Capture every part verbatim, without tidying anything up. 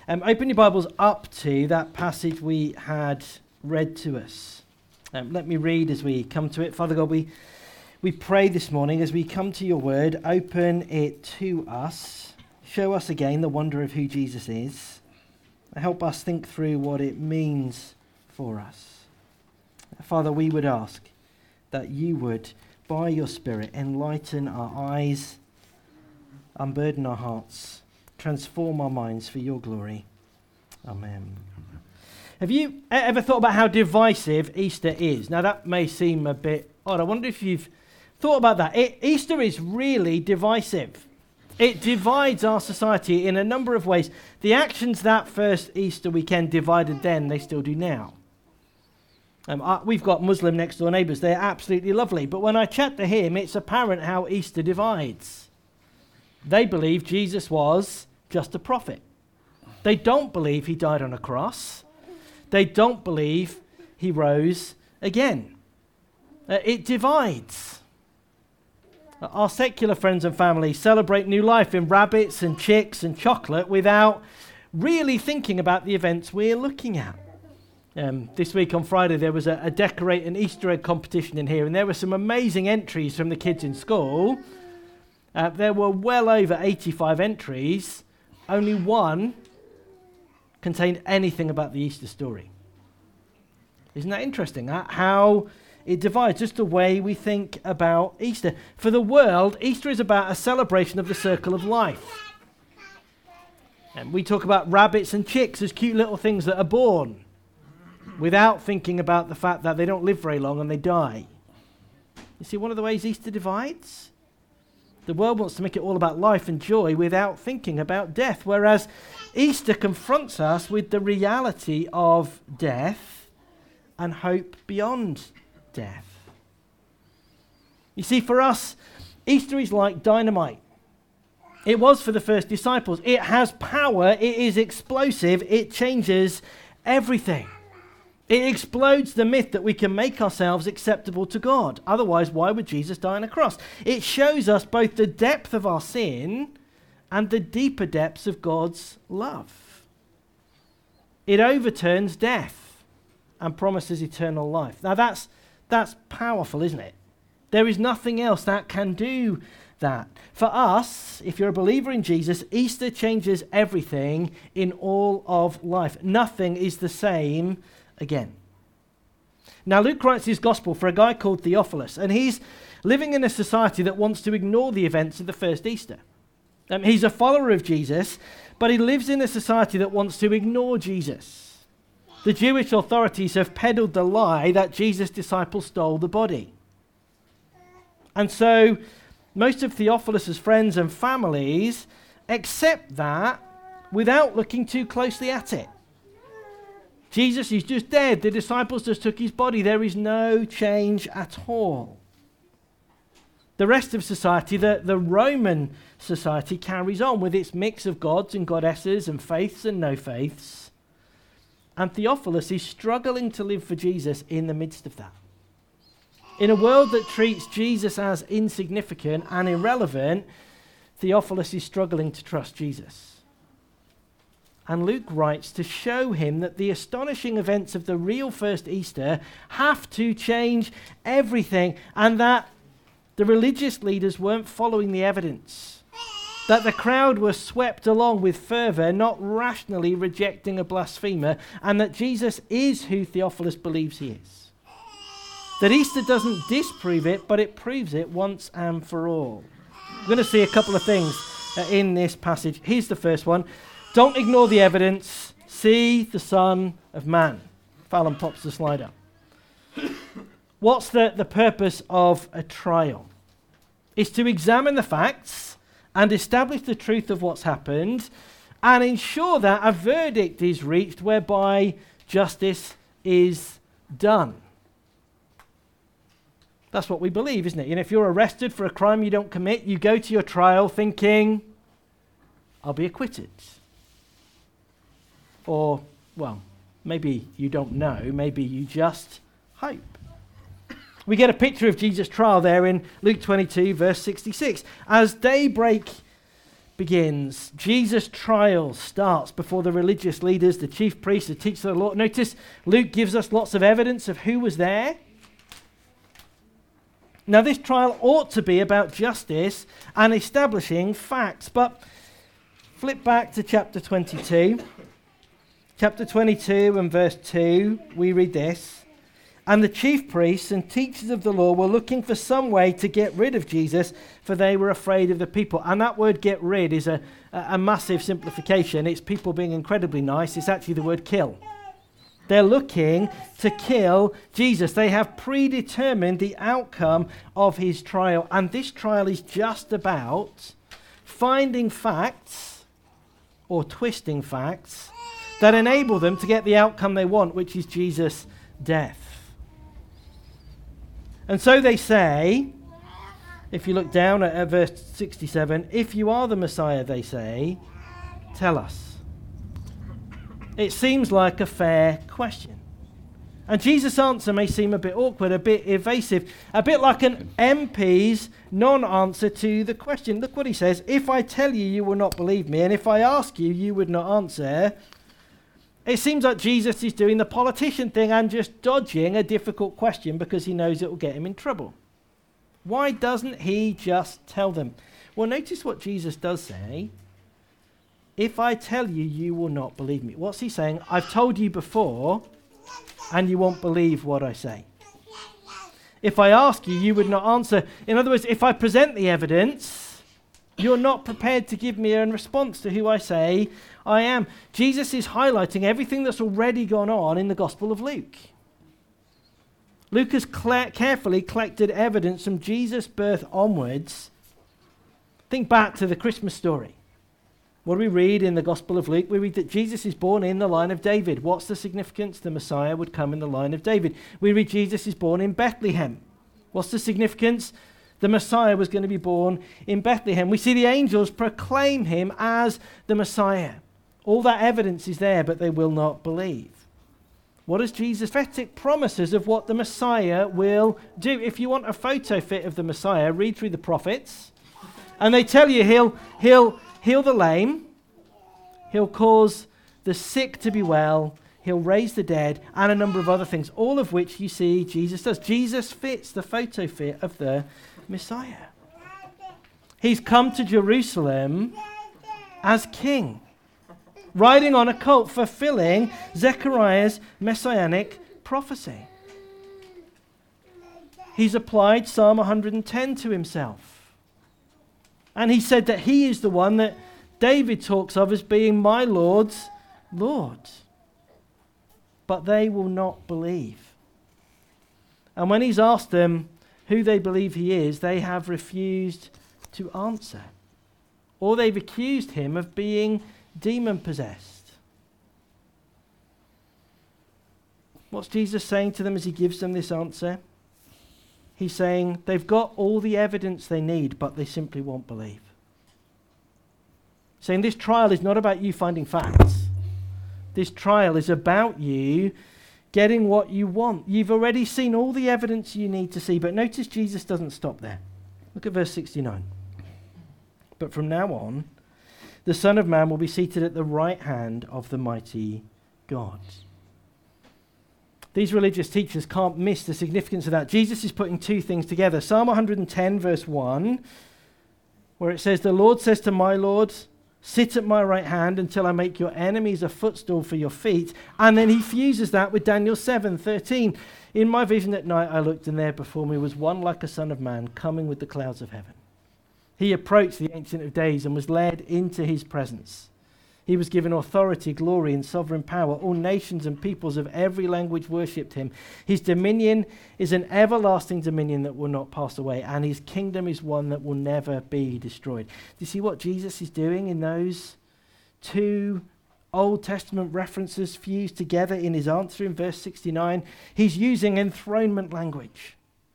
Um, open your Bibles up to that passage we had read to us. Um, let me read as we come to it. Father God, we, we pray this morning as we come to your word, open it to us. Show us again the wonder of who Jesus is. Help us think through what it means for us. Father, we would ask that you would, by your Spirit, enlighten our eyes, unburden our hearts, transform our minds for your glory. Amen. Have you ever thought about how divisive Easter is? Now that may seem a bit odd. I wonder if you've thought about that. It, Easter is really divisive. It divides our society in a number of ways. The actions that first Easter weekend divided then, they still do now. Um, uh, we've got Muslim next door neighbours. They're absolutely lovely. But when I chat to him, it's apparent how Easter divides. They believe Jesus was just a prophet. They don't believe he died on a cross. They don't believe he rose again. Uh, it divides. Uh, our secular friends and family celebrate new life in rabbits and chicks and chocolate without really thinking about the events we're looking at. Um, this week on Friday there was a, a decorate an Easter egg competition in here, and there were some amazing entries from the kids in school. Uh, there were well over eighty-five entries. Only one contained anything about the Easter story. Isn't that interesting? Uh, how it divides just the way we think about Easter. For the world, Easter is about a celebration of the circle of life. And we talk about rabbits and chicks as cute little things that are born without thinking about the fact that they don't live very long and they die. You see one of the ways Easter divides? The world wants to make it all about life and joy without thinking about death, whereas Easter confronts us with the reality of death and hope beyond death. You see, for us, Easter is like dynamite. It was for the first disciples. It has power, it is explosive, it changes everything. It explodes the myth that we can make ourselves acceptable to God. Otherwise, why would Jesus die on a cross? It shows us both the depth of our sin and the deeper depths of God's love. It overturns death and promises eternal life. Now that's, that's powerful, isn't it? There is nothing else that can do that. For us, if you're a believer in Jesus, Easter changes everything in all of life. Nothing is the same again. Now Luke writes his gospel for a guy called Theophilus, and he's living in a society that wants to ignore the events of the first Easter. Um, he's a follower of Jesus, but he lives in a society that wants to ignore Jesus. The Jewish authorities have peddled the lie that Jesus' disciples stole the body. And so most of Theophilus' friends and families accept that without looking too closely at it. Jesus is just dead. The disciples just took his body. There is no change at all. The rest of society, the, the Roman society, carries on with its mix of gods and goddesses and faiths and no faiths. And Theophilus is struggling to live for Jesus in the midst of that. In a world that treats Jesus as insignificant and irrelevant, Theophilus is struggling to trust Jesus. And Luke writes to show him that the astonishing events of the real first Easter have to change everything, and that the religious leaders weren't following the evidence, that the crowd was swept along with fervour, not rationally rejecting a blasphemer, and that Jesus is who Theophilus believes he is. That Easter doesn't disprove it, but it proves it once and for all. We're going to see a couple of things uh, in this passage. Here's the first one. Don't ignore the evidence. See the Son of Man. Fallon pops the slide up. What's the, the purpose of a trial? It's to examine the facts and establish the truth of what's happened and ensure that a verdict is reached whereby justice is done. That's what we believe, isn't it? You know, if you're arrested for a crime you don't commit, you go to your trial thinking, I'll be acquitted. Or, well, maybe you don't know, maybe you just hope. We get a picture of Jesus' trial there in Luke twenty-two, verse sixty-six. As daybreak begins. Jesus' trial starts before the religious leaders, the chief priests, the teachers of the law. Notice Luke gives us lots of evidence of who was there. Now, this trial ought to be about justice and establishing facts, but flip back to chapter twenty-two. Chapter twenty-two and verse two, we read this. And the chief priests and teachers of the law were looking for some way to get rid of Jesus, for they were afraid of the people. And that word get rid is a, a massive simplification. It's people being incredibly nice. It's actually the word kill. They're looking to kill Jesus. They have predetermined the outcome of his trial. And this trial is just about finding facts or twisting facts that enable them to get the outcome they want, which is Jesus' death. And so they say, if you look down at, at verse sixty-seven, if you are the Messiah, they say, tell us. It seems like a fair question. And Jesus' answer may seem a bit awkward, a bit evasive, a bit like an M P's non-answer to the question. Look what he says, if I tell you, you will not believe me, and if I ask you, you would not answer. It seems like Jesus is doing the politician thing and just dodging a difficult question because he knows it will get him in trouble. Why doesn't he just tell them? Well, notice what Jesus does say. If I tell you, you will not believe me. What's he saying? I've told you before, and you won't believe what I say. If I ask you, you would not answer. In other words, if I present the evidence, you're not prepared to give me a response to who I say I am. Jesus is highlighting everything that's already gone on in the Gospel of Luke. Luke has cl- carefully collected evidence from Jesus' birth onwards. Think back to the Christmas story. What do we read in the Gospel of Luke? We read that Jesus is born in the line of David. What's the significance? The Messiah would come in the line of David. We read Jesus is born in Bethlehem. What's the significance? The Messiah was going to be born in Bethlehem. We see the angels proclaim him as the Messiah. All that evidence is there, but they will not believe. What is Jesus' prophetic promises of what the Messiah will do? If you want a photo fit of the Messiah, read through the prophets. And they tell you he'll, he'll heal the lame, he'll cause the sick to be well, he'll raise the dead, and a number of other things, all of which you see Jesus does. Jesus fits the photo fit of the Messiah. He's come to Jerusalem as king, riding on a colt, fulfilling Zechariah's messianic prophecy. He's applied Psalm one hundred ten to himself. And he said that he is the one that David talks of as being my Lord's Lord. But they will not believe. And when he's asked them who they believe he is, they have refused to answer. Or they've accused him of being demon-possessed. What's Jesus saying to them as he gives them this answer? He's saying they've got all the evidence they need, but they simply won't believe. Saying this trial is not about you finding facts. This trial is about you getting what you want. You've already seen all the evidence you need to see, but notice Jesus doesn't stop there. Look at verse sixty-nine. But from now on, the Son of Man will be seated at the right hand of the mighty God. These religious teachers can't miss the significance of that. Jesus is putting two things together. Psalm one hundred ten verse one, where it says, the Lord says to my Lord, sit at my right hand until I make your enemies a footstool for your feet. And then he fuses that with Daniel seven thirteen. In my vision at night I looked, and there before me was one like a son of man coming with the clouds of heaven. He approached the Ancient of Days and was led into his presence. He was given authority, glory, and sovereign power. All nations and peoples of every language worshipped him. His dominion is an everlasting dominion that will not pass away, and his kingdom is one that will never be destroyed. Do you see what Jesus is doing in those two Old Testament references fused together in his answer in verse sixty-nine? He's using enthronement language.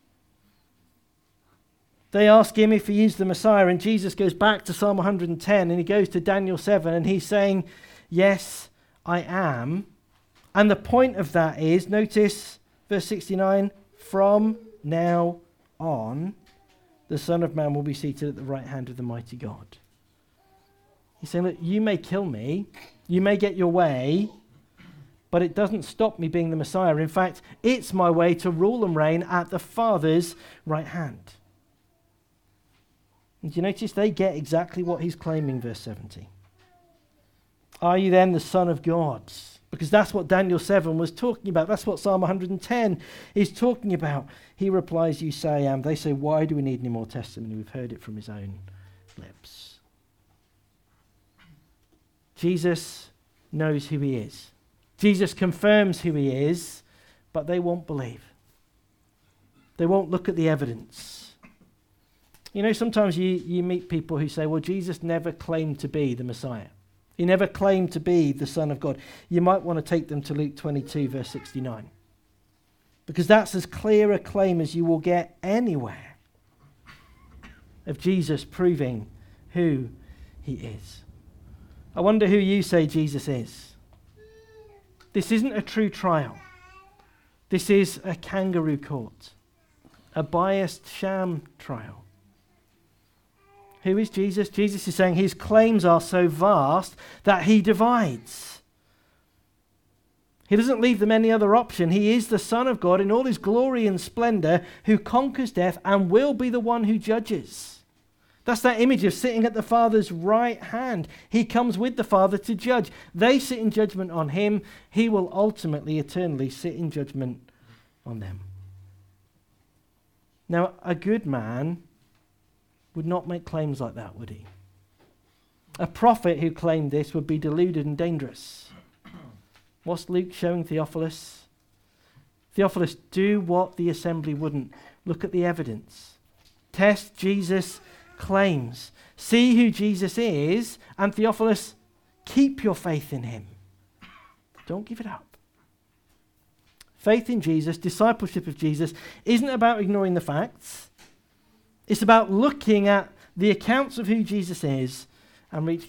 They ask him if he is the Messiah, and Jesus goes back to Psalm one hundred ten, and he goes to Daniel seven, and he's saying, yes, I am. And the point of that is, notice verse sixty-nine, from now on, the Son of Man will be seated at the right hand of the mighty God. He's saying, look, you may kill me, you may get your way, but it doesn't stop me being the Messiah. In fact, it's my way to rule and reign at the Father's right hand. And do you notice they get exactly what he's claiming, verse seventy. Are you then the Son of God? Because that's what Daniel seven was talking about. That's what Psalm one hundred ten is talking about. He replies, you say I am. They say, why do we need any more testimony? We've heard it from his own lips. Jesus knows who he is. Jesus confirms who he is, but they won't believe. They won't look at the evidence. You know, sometimes you, you meet people who say, well, Jesus never claimed to be the Messiah. He never claimed to be the Son of God. You might want to take them to Luke twenty-two, verse sixty-nine. Because that's as clear a claim as you will get anywhere of Jesus proving who he is. I wonder who you say Jesus is. This isn't a true trial. This is a kangaroo court, a biased sham trial. Who is Jesus? Jesus is saying his claims are so vast that he divides. He doesn't leave them any other option. He is the Son of God in all his glory and splendor, who conquers death and will be the one who judges. That's that image of sitting at the Father's right hand. He comes with the Father to judge. They sit in judgment on him. He will ultimately, eternally sit in judgment on them. Now, a good man would not make claims like that, would he? A prophet who claimed this would be deluded and dangerous. What's Luke showing Theophilus? Theophilus, do what the assembly wouldn't. Look at the evidence. Test Jesus' claims. See who Jesus is, and Theophilus, keep your faith in him. Don't give it up. Faith in Jesus, discipleship of Jesus, isn't about ignoring the facts. It's about looking at the accounts of who Jesus is and reach,